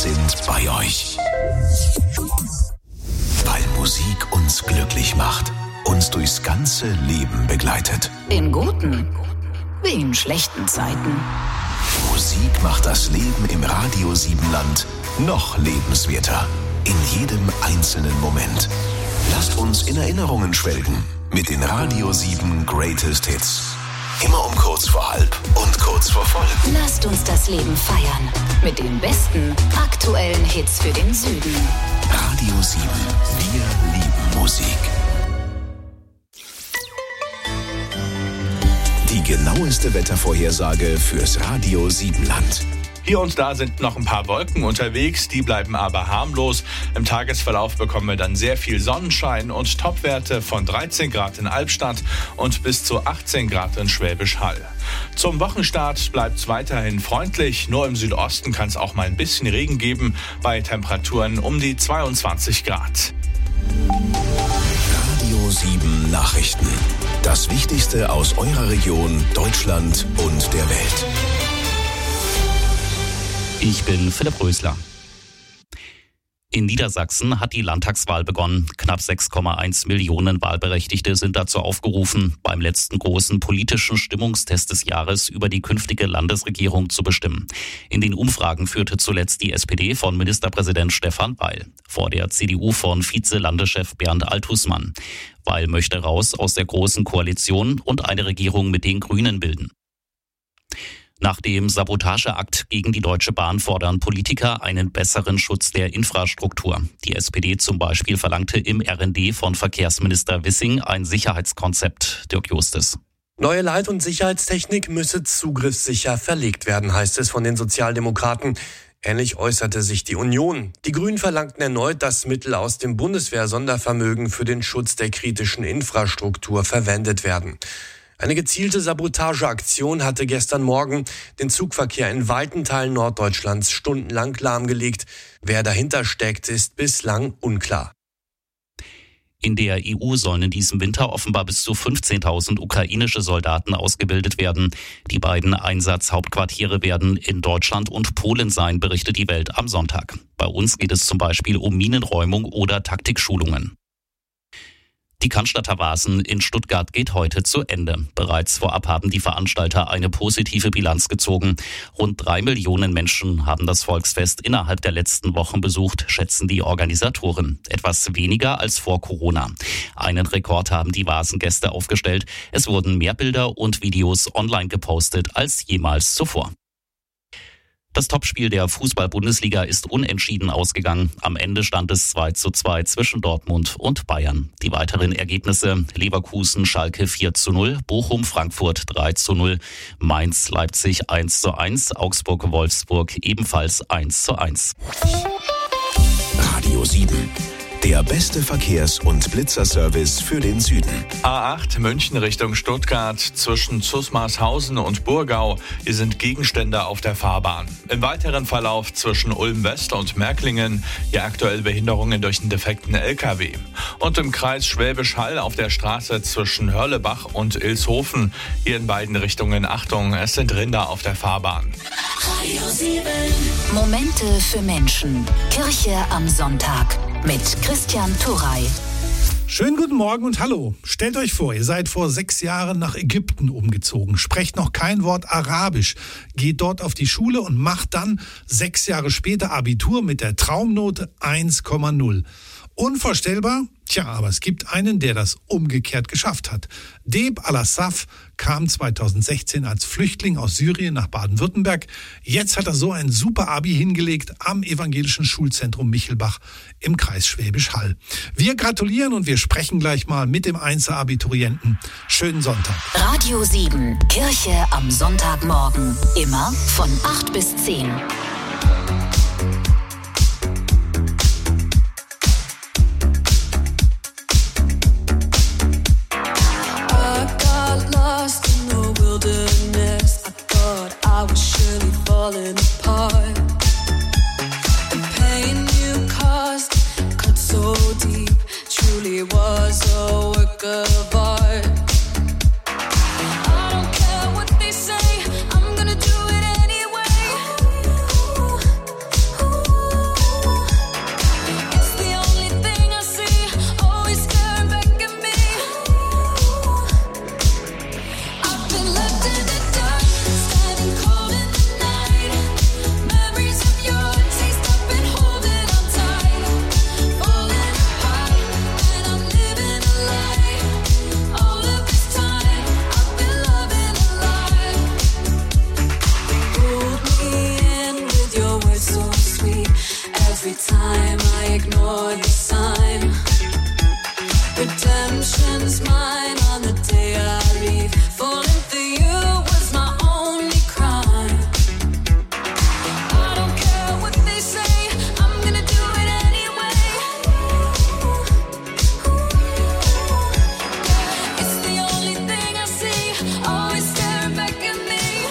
sind bei euch. Weil Musik uns glücklich macht, uns durchs ganze Leben begleitet. In guten wie in schlechten Zeiten. Musik macht das Leben im Radio Siebenland noch lebenswerter. In jedem einzelnen Moment. Lasst uns in Erinnerungen schwelgen mit den Radio 7 Greatest Hits. Immer um kurz vor halb und kurz vor voll. Lasst uns das Leben feiern mit den besten aktuellen Hits für den Süden. Radio 7, wir lieben Musik. Die genaueste Wettervorhersage fürs Radio Siebenland. Hier und da sind noch ein paar Wolken unterwegs, die bleiben aber harmlos. Im Tagesverlauf bekommen wir dann sehr viel Sonnenschein und Topwerte von 13 Grad in Albstadt und bis zu 18 Grad in Schwäbisch Hall. Zum Wochenstart bleibt es weiterhin freundlich, nur im Südosten kann es auch mal ein bisschen Regen geben, bei Temperaturen um die 22 Grad. Radio 7 Nachrichten. Das Wichtigste aus eurer Region, Deutschland und der Welt. Ich bin Philipp Rösler. In Niedersachsen hat die Landtagswahl begonnen. Knapp 6,1 Millionen Wahlberechtigte sind dazu aufgerufen, beim letzten großen politischen Stimmungstest des Jahres über die künftige Landesregierung zu bestimmen. In den Umfragen führte zuletzt die SPD von Ministerpräsident Stefan Weil vor der CDU von Vize-Landeschef Bernd Althusmann. Weil möchte raus aus der Großen Koalition und eine Regierung mit den Grünen bilden. Nach dem Sabotageakt gegen die Deutsche Bahn fordern Politiker einen besseren Schutz der Infrastruktur. Die SPD zum Beispiel verlangte im RND von Verkehrsminister Wissing ein Sicherheitskonzept. Dirk Justes. Neue Leit- und Sicherheitstechnik müsse zugriffssicher verlegt werden, heißt es von den Sozialdemokraten. Ähnlich äußerte sich die Union. Die Grünen verlangten erneut, dass Mittel aus dem Bundeswehr-Sondervermögen für den Schutz der kritischen Infrastruktur verwendet werden. Eine gezielte Sabotageaktion hatte gestern Morgen den Zugverkehr in weiten Teilen Norddeutschlands stundenlang lahmgelegt. Wer dahinter steckt, ist bislang unklar. In der EU sollen in diesem Winter offenbar bis zu 15.000 ukrainische Soldaten ausgebildet werden. Die beiden Einsatzhauptquartiere werden in Deutschland und Polen sein, berichtet die Welt am Sonntag. Bei uns geht es zum Beispiel um Minenräumung oder Taktikschulungen. Die Cannstatter Vasen in Stuttgart geht heute zu Ende. Bereits vorab haben die Veranstalter eine positive Bilanz gezogen. Rund 3 Millionen Menschen haben das Volksfest innerhalb der letzten Wochen besucht, schätzen die Organisatoren. Etwas weniger als vor Corona. Einen Rekord haben die Vasengäste aufgestellt. Es wurden mehr Bilder und Videos online gepostet als jemals zuvor. Das Topspiel der Fußball-Bundesliga ist unentschieden ausgegangen. Am Ende stand es 2:2 zwischen Dortmund und Bayern. Die weiteren Ergebnisse: Leverkusen, Schalke 4:0, Bochum, Frankfurt 3:0, Mainz, Leipzig 1:1, Augsburg, Wolfsburg ebenfalls 1:1. Radio 7. Der beste Verkehrs- und Blitzerservice für den Süden. A8 München Richtung Stuttgart zwischen Zusmarshausen und Burgau. Hier sind Gegenstände auf der Fahrbahn. Im weiteren Verlauf zwischen Ulm-West und Märklingen hier aktuell Behinderungen durch einen defekten LKW. Und im Kreis Schwäbisch Hall auf der Straße zwischen Hörlebach und Ilshofen. Hier in beiden Richtungen Achtung, es sind Rinder auf der Fahrbahn. Radio 7. Momente für Menschen. Kirche am Sonntag mit Christian Turey. Schönen guten Morgen und hallo. Stellt euch vor, ihr seid vor 6 Jahren nach Ägypten umgezogen, sprecht noch kein Wort Arabisch, geht dort auf die Schule und macht dann 6 Jahre später Abitur mit der Traumnote 1,0. Unvorstellbar? Tja, aber es gibt einen, der das umgekehrt geschafft hat. Deb Al-Assaf kam 2016 als Flüchtling aus Syrien nach Baden-Württemberg. Jetzt hat er so ein super Abi hingelegt am Evangelischen Schulzentrum Michelbach im Kreis Schwäbisch Hall. Wir gratulieren und wir sprechen gleich mal mit dem Einzelabiturienten. Schönen Sonntag. Radio 7, Kirche am Sonntagmorgen. Immer von 8 bis 10. I was surely falling apart. The pain you caused cut so deep, truly was a work of art. I don't care what they say, I'm gonna do it anyway. every time I ignore the sign. Redemption's mine on the day I leave. Falling for you was my only crime. I don't care what they say, I'm gonna do it anyway. It's the only thing I see, always staring back at me.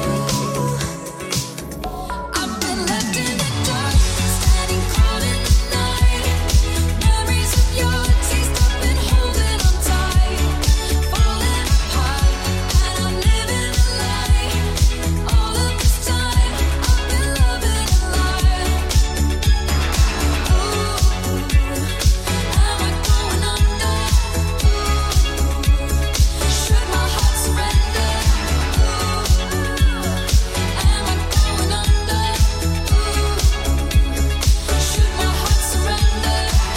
I've been left in the dark, standing cold in the night. Memories of your taste, I've been holding on tight. Falling apart, and I'm living a lie. All of this time, I've been loving a lie. Ooh, am I going under? Should my heart surrender? Am I going under? Should my heart surrender?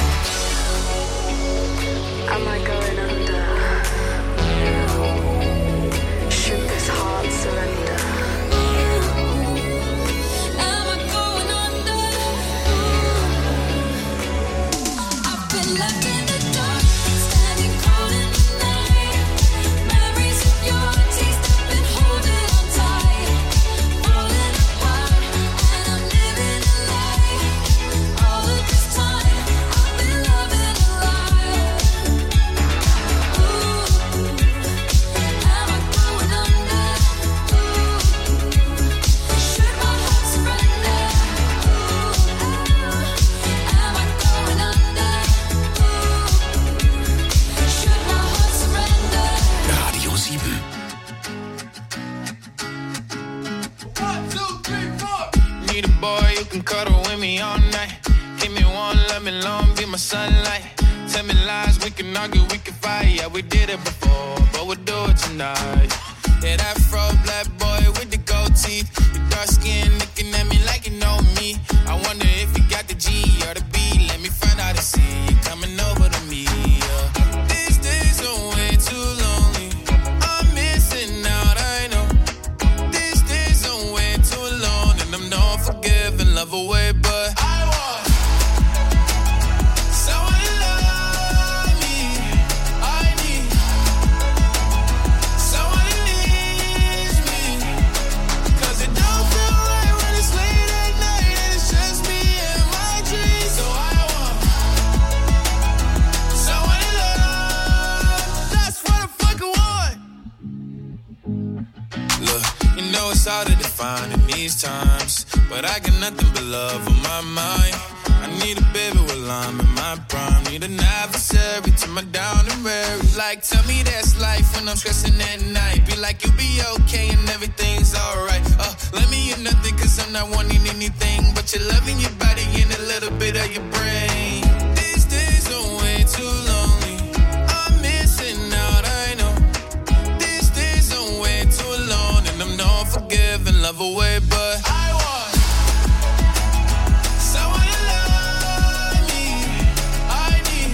Am I going under? Should this heart surrender? Am I going under? I've been left in the dark, standing cold in the night. Memories of your taste, I've been holding on tight. Falling apart, and I'm living a lie. All of this time, I've been loving a lie. Am I going under? Should my heart surrender? Am I going under? Should my heart surrender? Radio 7. Need a boy you can cuddle with me all night. Give me one, let me long, be my sunlight. Tell me lies, we can argue, we can fight. Yeah, we did it before, but we'll do it tonight. Yeah, that fro black boy with the gold teeth. Your dark skin looking at me like you know me. I wonder if you got the G or the B. Let me find out and see you coming over to me. Yeah. These days are way too lonely. I'm missing out, I know. These days are way too alone, and I'm not forgiving, love away, but I want someone to love me. I need someone who needs me. 'Cause it don't feel right when it's late at night and it's just me and my dreams. So I want someone to love. That's what I fucking want. Look, you know it's hard to define in these times, but I got nothing but love on my mind. I need a baby while I'm in my prime. Need an adversary to my down and weary. Like, tell me that's life when I'm stressing at night. Be like, you'll be okay and everything's alright. Let me in nothing 'cause I'm not wanting anything but your love in your body and a little bit of your brain. These days are way too lonely. I'm missing out, I know. These days are way too alone, and I'm not forgiving, love away, but I want someone to love me. I need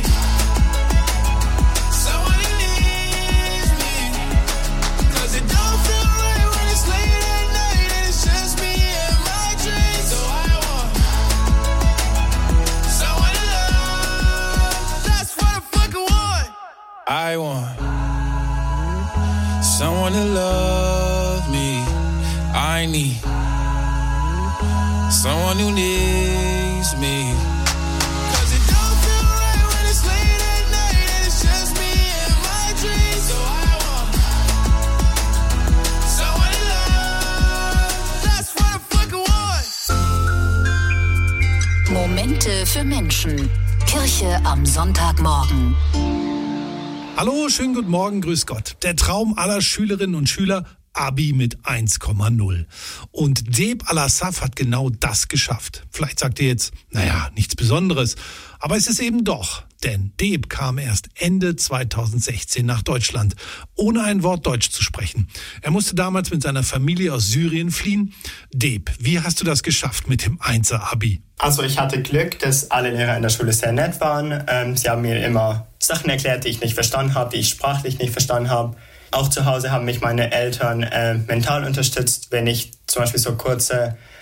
someone who needs me. 'Cause it don't feel right when it's late at night and it's just me and my dreams. So I want someone to love. That's what I fucking want. I want someone to love me. I need someone who needs me. 'Cause it don't feel right when it's late at night and it's just me and my dreams. So I want someone to love. That's what I fucking want. Momente für Menschen. Kirche am Sonntagmorgen. Hallo, schönen guten Morgen, grüß Gott. Der Traum aller Schülerinnen und Schüler, Abi mit 1,0. Und Deb Al-Assaf hat genau das geschafft. Vielleicht sagt ihr jetzt, naja, nichts Besonderes. Aber es ist eben doch. Denn Deb kam erst Ende 2016 nach Deutschland, ohne ein Wort Deutsch zu sprechen. Er musste damals mit seiner Familie aus Syrien fliehen. Deb, wie hast du das geschafft mit dem 1er-Abi? Also ich hatte Glück, dass alle Lehrer in der Schule sehr nett waren. Sie haben mir immer Sachen erklärt, die ich nicht verstanden habe, die ich sprachlich nicht verstanden habe. Auch zu Hause haben mich meine Eltern mental unterstützt, wenn ich zum Beispiel so kurze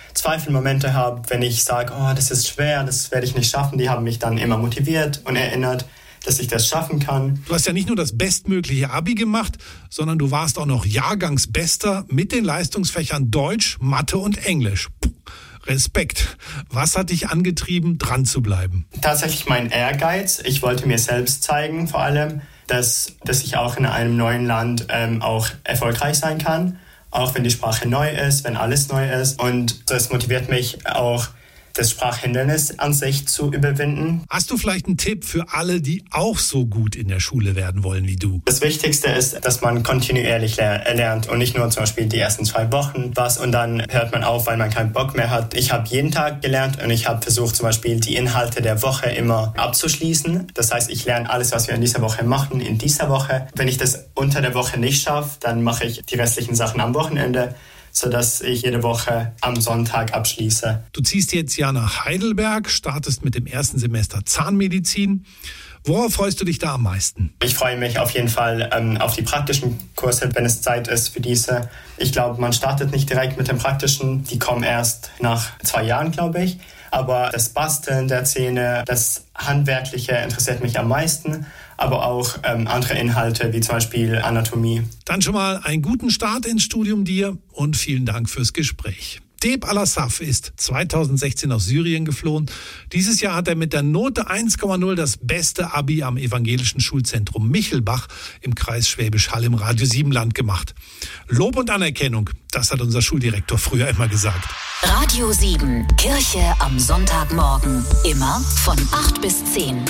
Zweifelmomente habe, wenn ich sage, oh, das ist schwer, das werde ich nicht schaffen, die haben mich dann immer motiviert und erinnert, dass ich das schaffen kann. Du hast ja nicht nur das bestmögliche Abi gemacht, sondern du warst auch noch Jahrgangsbester mit den Leistungsfächern Deutsch, Mathe und Englisch. Puh, Respekt. Was hat dich angetrieben, dran zu bleiben? Tatsächlich mein Ehrgeiz. Ich wollte mir selbst zeigen, vor allem, dass ich auch in einem neuen Land auch erfolgreich sein kann. Auch wenn die Sprache neu ist, wenn alles neu ist. Und das motiviert mich auch, das Sprachhindernis an sich zu überwinden. Hast du vielleicht einen Tipp für alle, die auch so gut in der Schule werden wollen wie du? Das Wichtigste ist, dass man kontinuierlich lernt und nicht nur zum Beispiel die ersten 2 Wochen was und dann hört man auf, weil man keinen Bock mehr hat. Ich habe jeden Tag gelernt und ich habe versucht, zum Beispiel die Inhalte der Woche immer abzuschließen. Das heißt, ich lerne alles, was wir in dieser Woche machen, in dieser Woche. Wenn ich das unter der Woche nicht schaffe, dann mache ich die restlichen Sachen am Wochenende, sodass ich jede Woche am Sonntag abschließe. Du ziehst jetzt ja nach Heidelberg, startest mit dem ersten Semester Zahnmedizin. Worauf freust du dich da am meisten? Ich freue mich auf jeden Fall auf die praktischen Kurse, wenn es Zeit ist für diese. Ich glaube, man startet nicht direkt mit den praktischen, die kommen erst nach 2 Jahren, glaube ich. Aber das Basteln der Zähne, das Handwerkliche interessiert mich am meisten, aber auch andere Inhalte wie zum Beispiel Anatomie. Dann schon mal einen guten Start ins Studium dir und vielen Dank fürs Gespräch. Deb Al-Assaf ist 2016 aus Syrien geflohen. Dieses Jahr hat er mit der Note 1,0 das beste Abi am evangelischen Schulzentrum Michelbach im Kreis Schwäbisch Hall im Radio Siebenland gemacht. Lob und Anerkennung, das hat unser Schuldirektor früher immer gesagt. Radio 7, Kirche am Sonntagmorgen. Immer von 8 bis 10.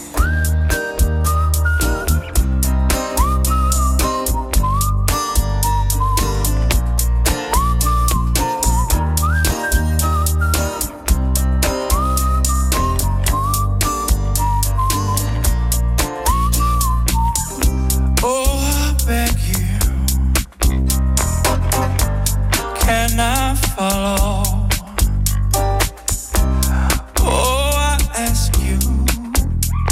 Can I follow? Oh, I ask you,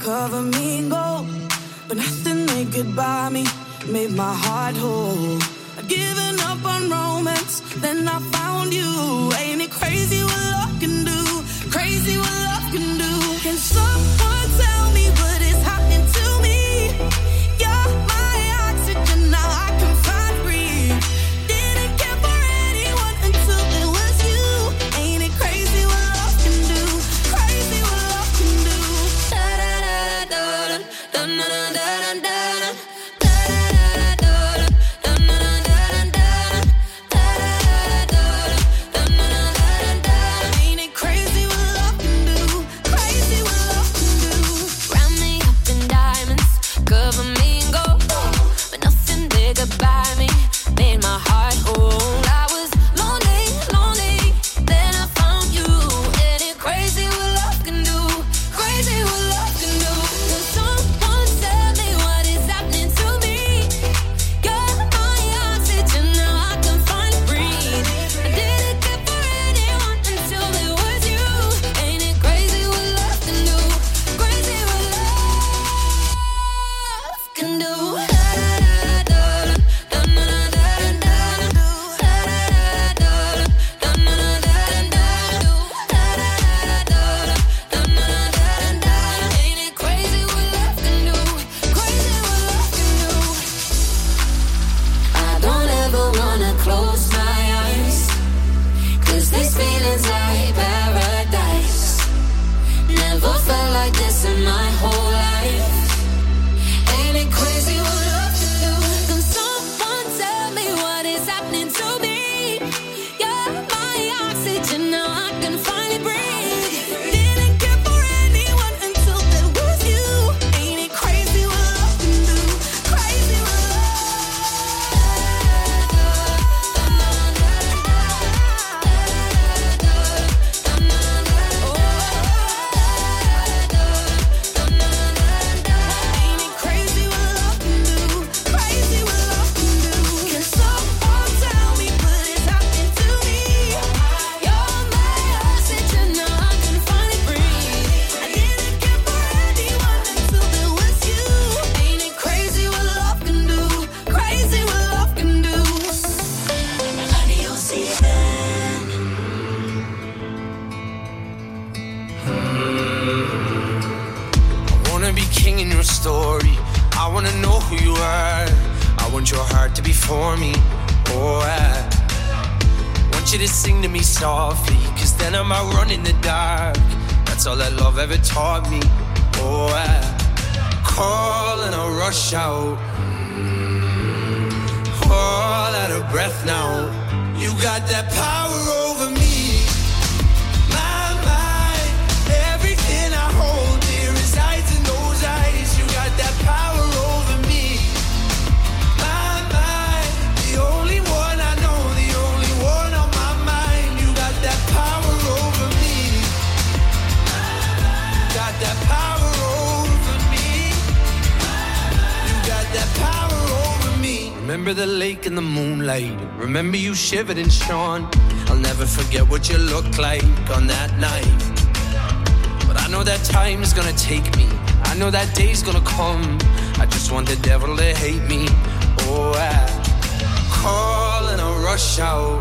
cover me in gold, but nothing they could buy me made my heart whole. I'd given up on romance, then I found you. Ain't it crazy what love can do? Crazy what love can do. Can someone tell me what is happening to me? You're my oxygen, now I can find breathe. Didn't care for anyone until it was you. Ain't it crazy what love can do? Crazy what love can do. Da da da da da da da da da da. Remember the lake in the moonlight. Remember you shivered and shone. I'll never forget what you looked like on that night. But I know that time is gonna take me. I know that day's gonna come. I just want the devil to hate me. Oh, I call and I rush out.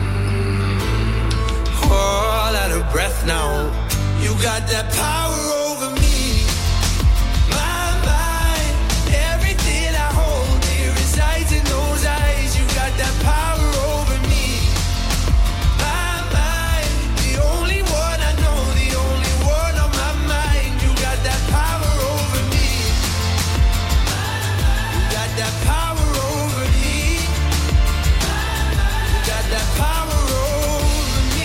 All out of breath now. You got that power over me. In those eyes, you got that power over me. My mind, the only one I know, the only one on my mind. You got that power over me. You got that power over me. You got that power over me.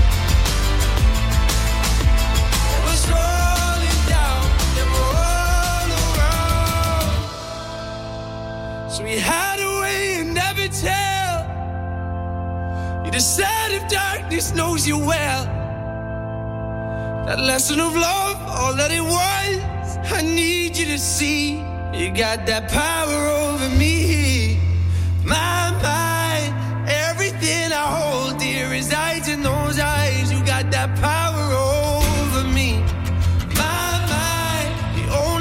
It was rolling down, then roll around. So we had tell. You decide if darkness knows you well. That lesson of love, all that it was, I need you to see. You got that power over me. My mind, everything I hold dear resides in those eyes. You got that power over me. My mind, the only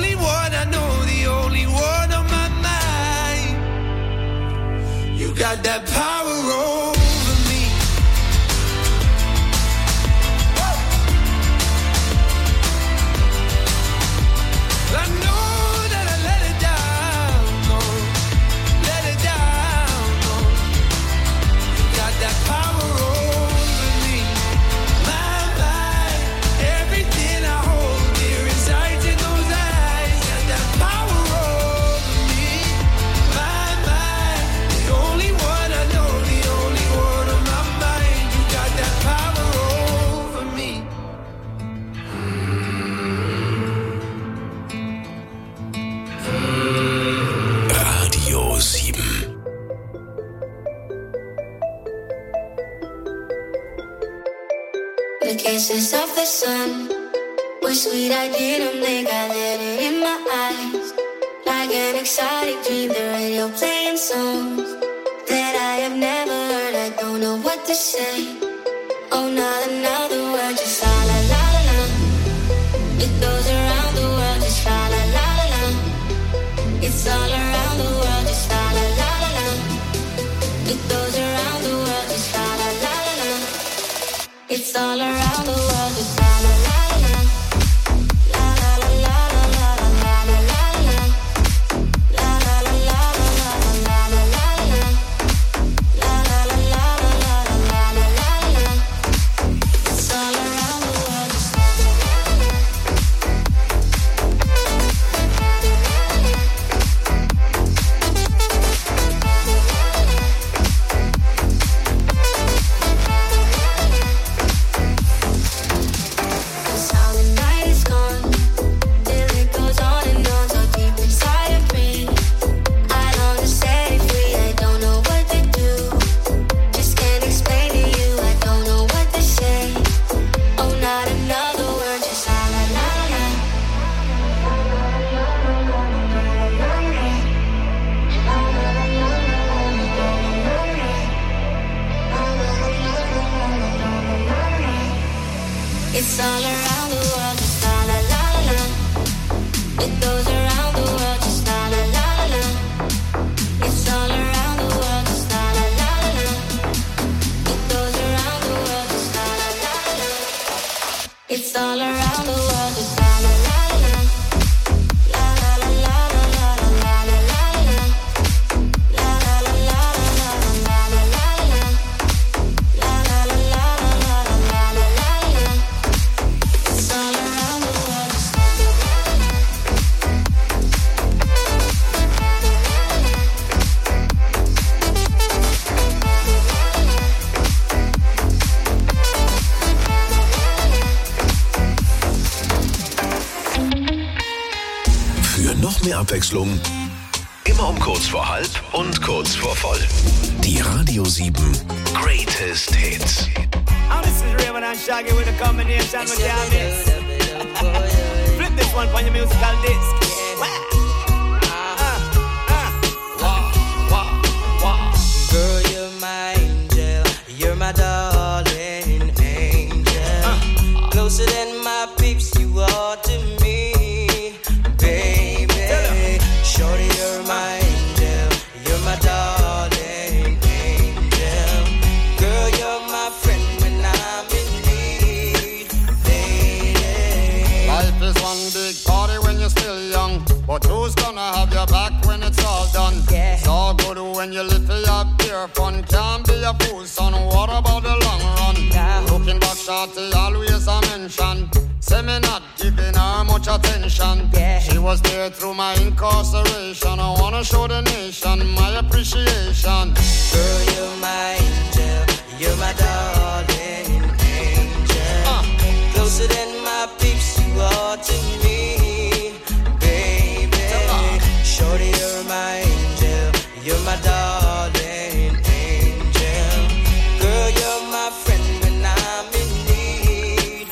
that power over me. I know that I let it down, no, let it down, no. You got that power over me, my mind, everything I hold dear resides in those eyes. Got that power over me, my mind, the only one I know, the only one on my mind. You got that power over me. Radio 7. The kisses of the sun were sweet, I didn't think I let it in my eyes. Like an exotic dream, the radio playing songs that I have never heard. I don't know what to say. Oh, not another word, just la la la la la. It goes around the world, just la la la la la. It's all around the world, just la la la la la. It goes around the world, just la la la la la. It's all around the world, just la la la la. La la la la la la la la la la. La la la la la la la la la. La la la la la la la la la. It's all around the world, just la la la la. The sound of night is gone, till it goes on and on, so deep inside of me. I long to set it free, I don't know what to do. Just can't explain to you, I don't know what to say. Oh, not another word, just la la la la. It's all around the world, just la la la la. It goes around the world, just la la la la. It's all around the world, just la la la la. It goes around the world, just la la la la. It's all around the world, just la la la la. La la la la la la la la la la. La la la la la la la la la. La la la la la la la la la. It's all around the world, just la la la la. Für noch mehr Abwechslung, immer um kurz vor halb und kurz vor voll. Die Radio 7 Greatest Hits. Oh, this is Raven and Shaggy with a combination with your mix. Flip this one on your musical disc. Girl, you're my angel. You're my darling angel. Closer than my peeps, you are to me, baby. Shorty, you're my angel. You're my darling angel. Girl, you're my friend when I'm in need, lady. Life is one big party when you're still young, but who's gonna have your back when it's all done? Yeah. It's all good when you live for your pure fun. Can't be a fool, son. What about the long run? Yeah. Looking back, shorty, always a mention. Say me not giving her much attention. Yeah. She was there through my incarceration. I wanna show the nation my appreciation. Girl, you're my angel. You're my darling angel. Closer than my peeps, you are to me, baby. Shorty, you're my angel. You're my darling angel. Girl, you're my friend when I'm in need,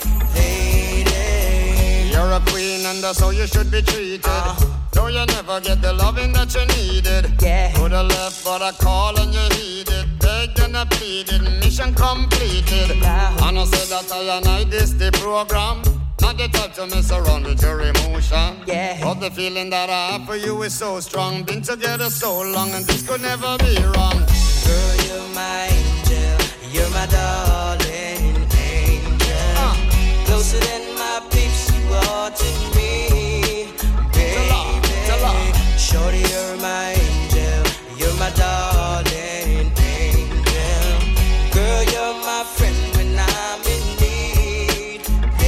lady. You're a queen and that's how you should be treated. Though you never get the loving that you needed. Yeah. Coulda left but I call and you heeded. Begged and I pleaded, mission completed. And I said that I this the program. Not the type to mess around with your emotion. Yeah. But the feeling that I have for you is so strong. Been together so long and this could never be wrong. Girl, you're my angel, you're my darling angel. Closer than my peeps, you are to me, baby. Shorty, you're my angel, you're my darling angel. Girl, you're my friend when I'm in need,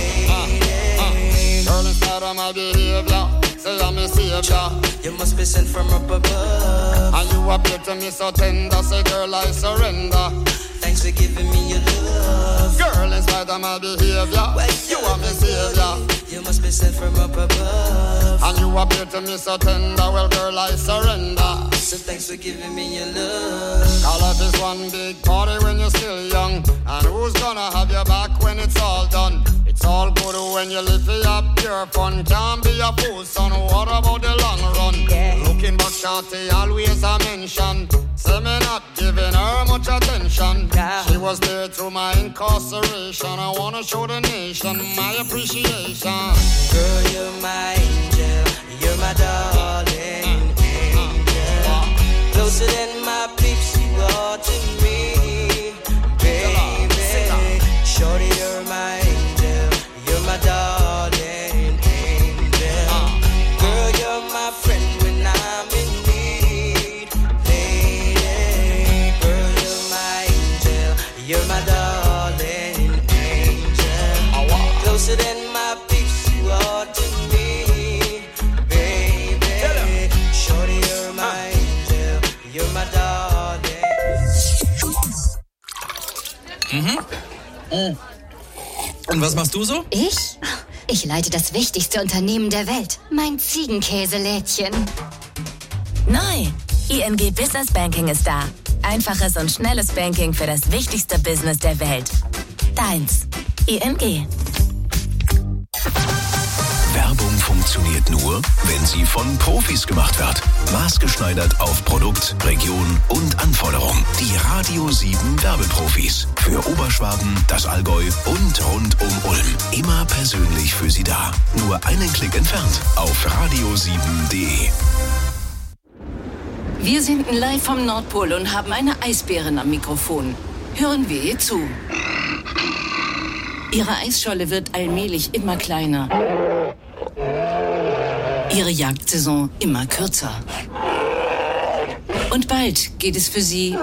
baby. Girl, instead of my behavior, say I'm a savior. You must be sent from up above. And you appear to me so tender, say girl, I surrender. Thanks for giving me your love. Girl, in spite of my behavior, you are my savior. You must be sent from up above. And you appear to me so tender, well girl, I surrender. So thanks for giving me your love. Our life is one big party when you're still young. And who's gonna have your back when it's all done? It's all good when you live for your pure fun. Can't be a fool, son, what about the long run? Yeah. Looking back, shawty, always a mention. Say me not giving her much attention. Yeah. She was there through my incarceration. I wanna show the nation my appreciation. Girl, you're my angel, you're my darling angel. Closer than my peeps, you are to me, baby. Shorty, you're my angel, you're my darling angel. Girl, you're my friend when I'm in need, lady. Girl, you're my angel, you're my darling angel. Closer than my peeps, you are to me, baby. Shorty, you're my angel, you're my darling. Und was machst du so? Ich? Ich leite das wichtigste Unternehmen der Welt. Mein Ziegenkäselädchen. Neu! ING Business Banking ist da. Einfaches und schnelles Banking für das wichtigste Business der Welt. Deins. ING. Werbung funktioniert nur, wenn sie von Profis gemacht wird. Maßgeschneidert auf Produkt, Region und Anforderung. Die Radio 7 Werbeprofis. Für Oberschwaben, das Allgäu und rund um Ulm. Immer persönlich für Sie da. Nur einen Klick entfernt auf radio7.de. Wir senden live vom Nordpol und haben eine Eisbärin am Mikrofon. Hören wir ihr zu. Ihre Eisscholle wird allmählich immer kleiner. Ihre Jagdsaison immer kürzer. Und bald geht es für sie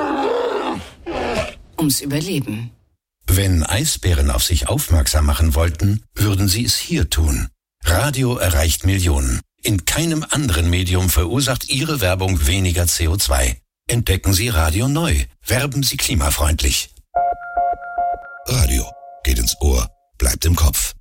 ums Überleben. Wenn Eisbären auf sich aufmerksam machen wollten, würden sie es hier tun. Radio erreicht Millionen. In keinem anderen Medium verursacht Ihre Werbung weniger CO2. Entdecken Sie Radio neu. Werben Sie klimafreundlich. Radio geht ins Ohr, bleibt im Kopf.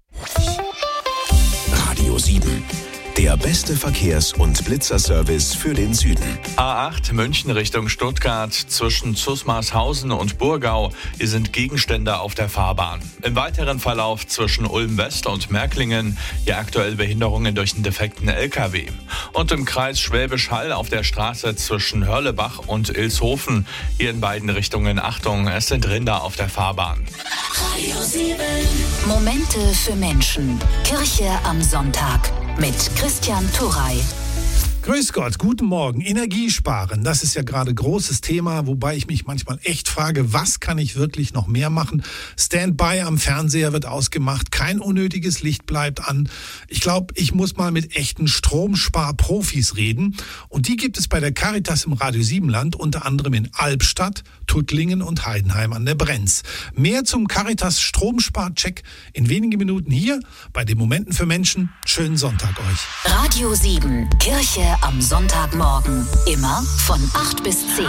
Radio 7. Der beste Verkehrs- und Blitzerservice für den Süden. A8 München Richtung Stuttgart zwischen Zusmarshausen und Burgau. Hier sind Gegenstände auf der Fahrbahn. Im weiteren Verlauf zwischen Ulm West und Märklingen hier aktuell Behinderungen durch einen defekten LKW. Und im Kreis Schwäbisch Hall auf der Straße zwischen Hörlebach und Ilshofen. Hier in beiden Richtungen Achtung, es sind Rinder auf der Fahrbahn. Radio 7. Momente für Menschen. Kirche am Sonntag. Mit Christian Turrey. Grüß Gott, guten Morgen. Energiesparen, das ist ja gerade großes Thema, wobei ich mich manchmal echt frage, was kann ich wirklich noch mehr machen? Standby am Fernseher wird ausgemacht, kein unnötiges Licht bleibt an. Ich glaube, ich muss mal mit echten Stromsparprofis reden. Und die gibt es bei der Caritas im Radio Siebenland, unter anderem in Albstadt, Tuttlingen und Heidenheim an der Brenz. Mehr zum Caritas Stromspar-Check in wenigen Minuten hier bei den Momenten für Menschen. Schönen Sonntag euch. Radio 7, Kirche am Sonntagmorgen. Immer von 8 bis 10.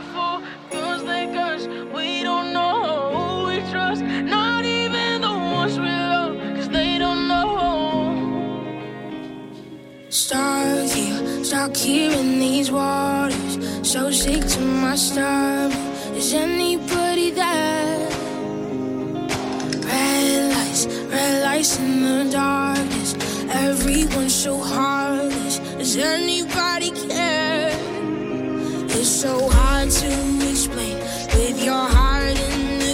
Stuck here in these waters, so sick to my stomach. Is anybody there? Red lights in the darkness. Everyone's so heartless. Is anybody